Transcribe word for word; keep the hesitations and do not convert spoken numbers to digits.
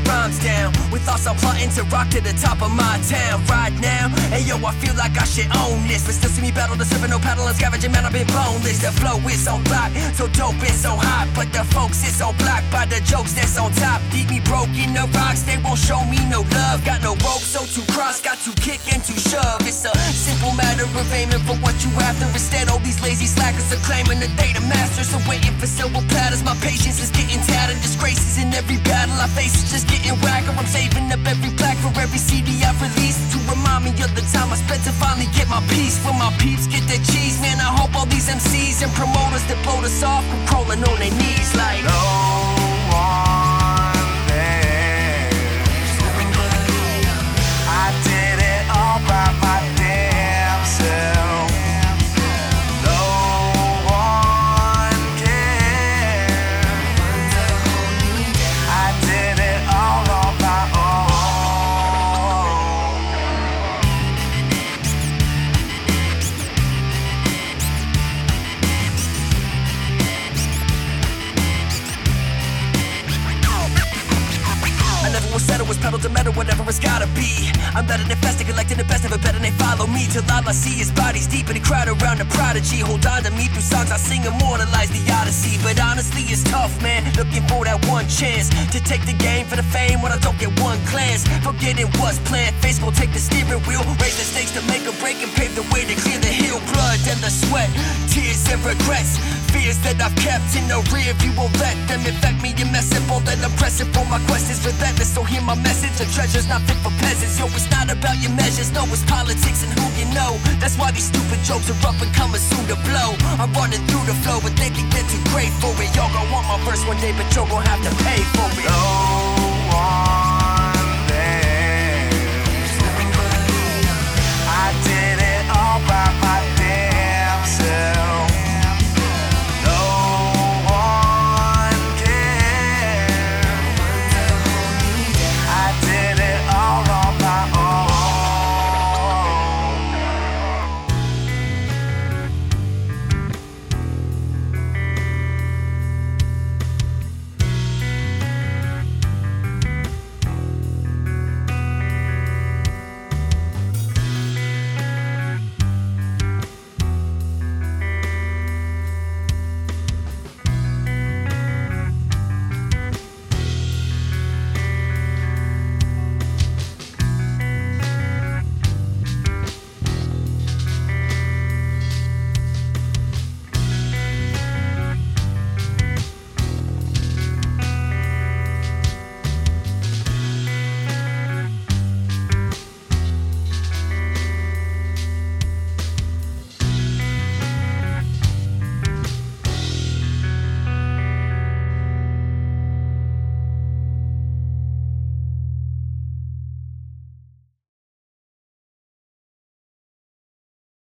rhymes down with thoughts I'm plotting to rock to the top of my town right now. Hey yo, I feel like I should own this, but still see me battle the surfing, no paddle and scavenging, man, I've been boneless. The flow is on block, so dope and so hot, but the folks is on block by the jokes that's on top. Keep me broke in the rocks, they won't show me no love. Got no rope, so to cross, got to kick and to shove. It's a simple matter of aiming for what you after. Instead, all these lazy slackers are claiming that they the masters, so waiting for silver platters. My patience is getting tattered, disgraces in every battle I face is just getting whacker. I'm saving up every plaque for every C D I've released to remind me of the time I spent to finally get my peace. When my peeps get their cheese, man, I hope all these M Cs and promoters that blow us off are crawling on their knees like no one there. I did it all by my damn self. No one cares. I did it all on my own. I never will settle, was pedal to metal, whatever it's gotta be. I'm better than fast, collecting the best of it, better they follow me. Till all I see is bodies deep in the crowd around the prodigy. Hold on to me through songs I sing, immortalize the odyssey. But honestly, it's tough, man, looking for that one chance to take the game for the fame when I don't get one glance. Forgetting what's planned, face gon' take the steering wheel, raise the stakes to make a break and pave the way to clear the hill. Blood and the sweat, tears and regrets, fears that I've kept in the rear view won't let them infect me and mess it. All that I'm pressing for, my quest is relentless, so hear my message. The treasure's not fit for peasants. Yo, it's not about your measures, no, it's politics and who you know. That's why these stupid jokes are up and coming soon to blow. I'm running through the flow, but they think they're too great for it. Y'all gon' want my verse one day, but y'all gon' have to pay for it. No